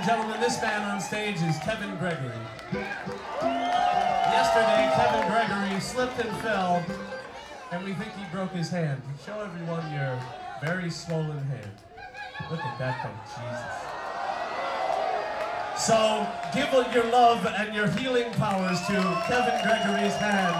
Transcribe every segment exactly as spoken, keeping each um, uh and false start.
and gentlemen, this man on stage is Kevin Gregory. Yesterday, Kevin Gregory slipped and fell, and we think he broke his hand. Show everyone your very swollen hand. Look at that thing, Jesus. So, give your love and your healing powers to Kevin Gregory's hand.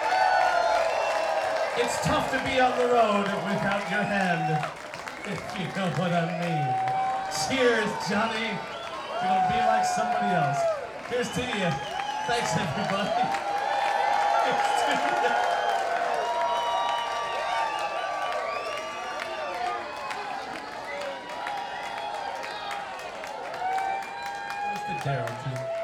It's tough to be on the road without your hand, if you know what I mean. Cheers, Johnny. You're gonna be like somebody else. Here's to you. Thanks, everybody. Here's to you. Here's to Daryl, too.